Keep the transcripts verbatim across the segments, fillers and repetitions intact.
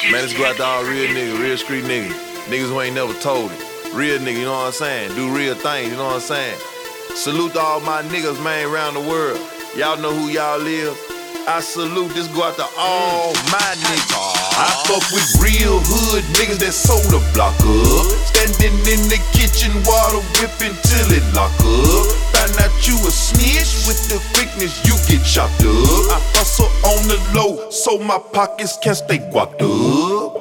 Man, let's go out to all real niggas, real street niggas. Niggas who ain't never told it. Real niggas, you know what I'm saying? Do real things, you know what I'm saying? Salute to all my niggas, man, around the world. Y'all know who y'all is. I salute, this go out to all my niggas. I fuck with real hood niggas that sold the block up. Standing in the kitchen, water whipping till it lock up. Find out you a snitch, with the quickness you get chopped up. I hustle on the low, so my pockets can stay guapped up.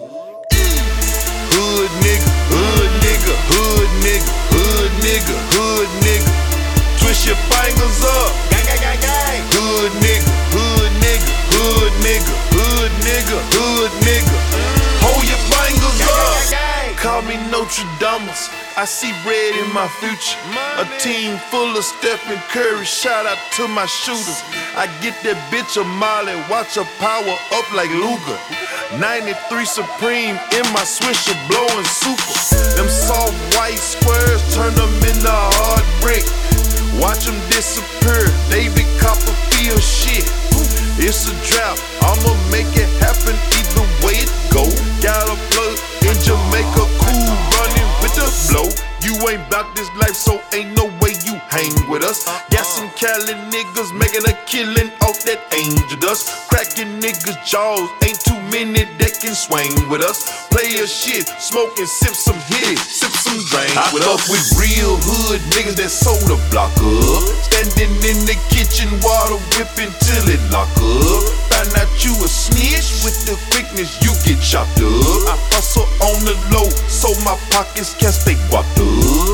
Hood nigga, hood nigga, hood nigga, hood nigga, hood nigga. Twist your fingers up. Gang, gang, gang, gang. Hood nigga, hood nigga, hood nigga, hood nigga, hood nigga. Hold your fingers up. Call me Notre Dame. I see red in my future. A team full of Stephen Curry. Shout out to my shooters. I get that bitch a Molly. Watch her power up like Luger. ninety-three Supreme in my Swisher blowing super. Them soft white squares turn them into hard brick. Watch them disappear. David Copperfield shit. It's a drought. I'ma make it happen either way it go. Got a plug in Jamaica, cool running with the flow. You ain't bout this life, so ain't no way you hang with us. Got some Cali niggas making a killing off that angel dust. Cracking niggas' jaws, ain't too many that can swing with us. Play a shit, smoke and sip some hit, sip some drink with us. I fuck with real hood niggas that sold the block up. Standing in the kitchen, water whipping till it lock up. Find out you a snitch, with the quickness you get chopped up. I hustle on the low, so my pockets can stay guapped up.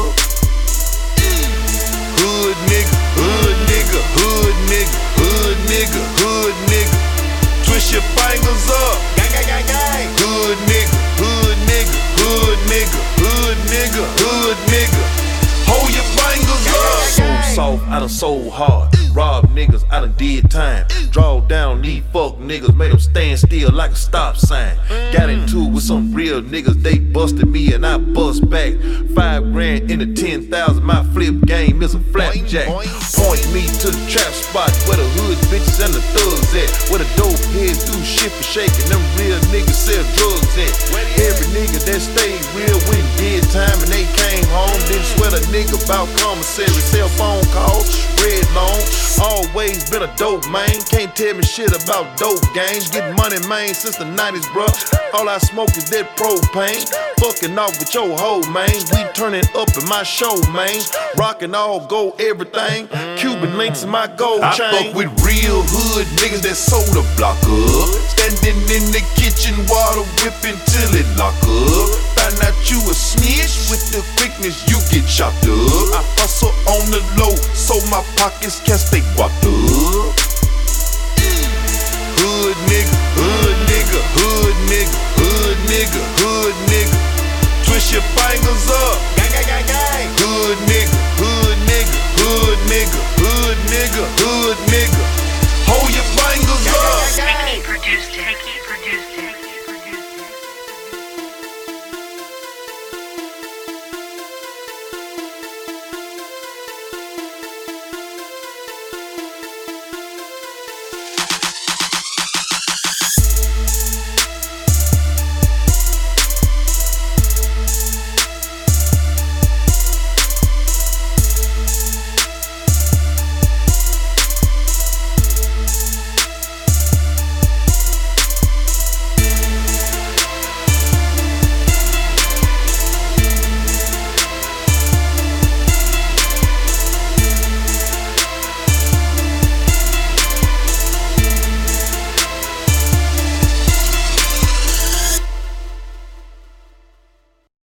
Hood nigga, hood nigga, hood nigga, hood nigga, hood nigga. Twist your fingers up. Gang, gang, gang, gang. Hood nigga, hood nigga, hood nigga, hood nigga, hood nigga. Hold your fingers up. So soft, I done sold hard. Rob niggas, I done did time. Draw down these fuck niggas, made them stand still like a stop sign. Got into it with some real niggas, they busted me and I bust back. Five grand into ten thousand, my flip game is a flapjack. Point me to the trap spot where the hood bitches and the thugs at. Where the dope heads do shit for shaking, them real niggas sell drugs at. Every nigga that stayed real when did time and they came home. Didn't sweat a nigga about commissary, cell phone calls, red long. Always been a dope man, can't tell me shit about dope games. Get money, man, since the nineties, bruh. All I smoke is that propane. Fucking off with your hoe, man. We turning up in my show, man. Rockin' all gold everything. Cuban links in my gold chain. I fuck with real hood niggas that sold the block up. Standing in the kitchen, water whipping till it lock up. Find out you a snitch, with the quickness you get chopped up. I hustle on the low, so my pockets can stay guapped up.